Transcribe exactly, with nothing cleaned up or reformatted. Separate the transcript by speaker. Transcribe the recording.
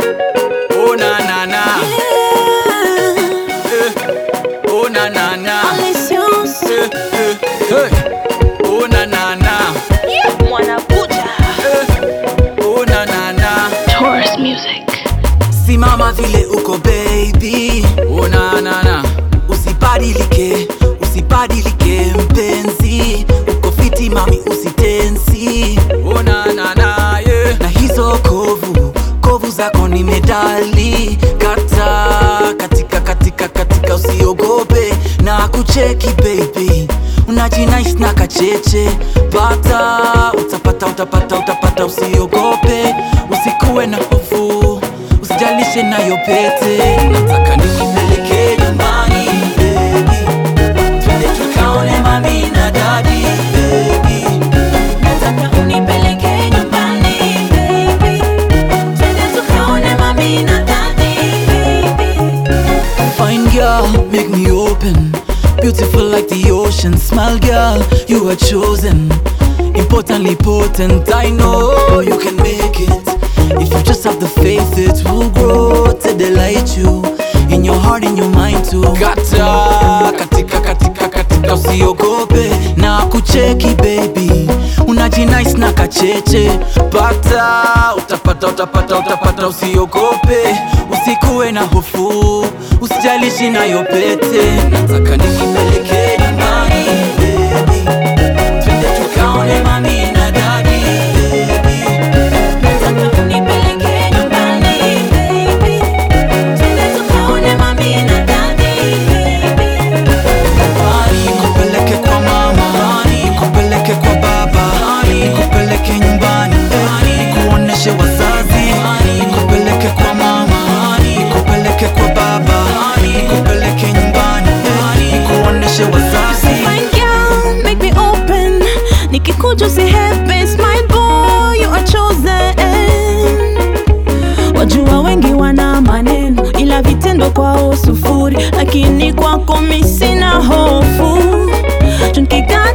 Speaker 1: Oh na na na, eh. Oh na na na, eh, eh, hey. Oh na na na,
Speaker 2: Mwana Buja,
Speaker 1: eh. Oh na na na,
Speaker 2: Taurus Music.
Speaker 3: Simama vile uko baby.
Speaker 1: oh na na na,
Speaker 3: Usibadilike, usibadilike mpenzi. Uko fiti mami usitensi.
Speaker 1: oh na na na, yeah.
Speaker 3: Na hizo kovu, kovu zako ni medali. Kata, katika, katika, katika usiogope. Na kucheki baby, unajinice na kacheche. Pata, utapata, utapata, utapata usiogope. Usikuwe na hofu, usijalishe na yopete. Nataka nikipeleke nyumbani baby, twende tukaone mami na daddy baby.
Speaker 2: Nataka unipeleke nyumbani baby, twende tukaone mami na daddy baby.
Speaker 3: Fine girl, make me open. Beautiful like the ocean. Smile girl, you are chosen. Importantly potent, I know you can make it. If you just have the faith, it will grow to delight you. In your heart, in your mind too. Kata, katika, katika, katika usiogope. Na kucheki baby, unajinice na kacheche. Pata, utapata, utapata, utapata usiogope. Usikuwe na hofu, usijalishi na yopete. Nataka nikipeleke nyumbani baby, twende tukaone mami na daddy baby.
Speaker 2: Nataka unipeleke nyumbani baby, twende tukaone mami na daddy baby.
Speaker 3: Nikupeleke kwa mama, nikupeleke kwa baba, nikupeleke nyumbani, nikuoneshe wazazi. Nikupeleke kwa mama, nikupeleke kwa baba, nikupeleke nyumbani, nikuoneshe wazazi.
Speaker 2: Fine girl, make me open. Nikikuja usihepe, smile boy, you are chosen. Wajua wengi wana maneno, ila vitendo kwao sufuri, lakini kwako mimi sina hofu. Tunkika